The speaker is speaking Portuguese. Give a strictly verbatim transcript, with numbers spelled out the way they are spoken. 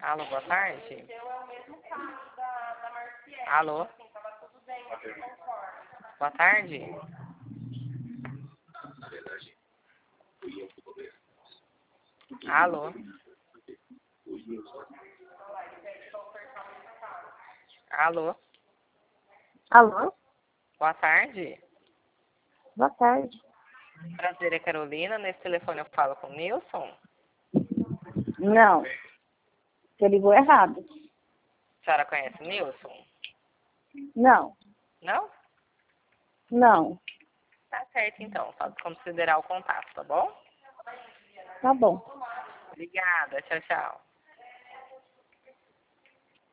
Alô, boa tarde. Alô? Boa tarde. Alô? Alô? Alô? Boa tarde. Boa tarde. Prazer, é Carolina. Nesse telefone eu falo com o Nilson. Não. Você ligou errado. A senhora conhece o Nilson? Não. Não? Não. Tá certo, então. Só desconsiderar o contato, tá bom? Tá bom. Obrigada. Tchau, tchau.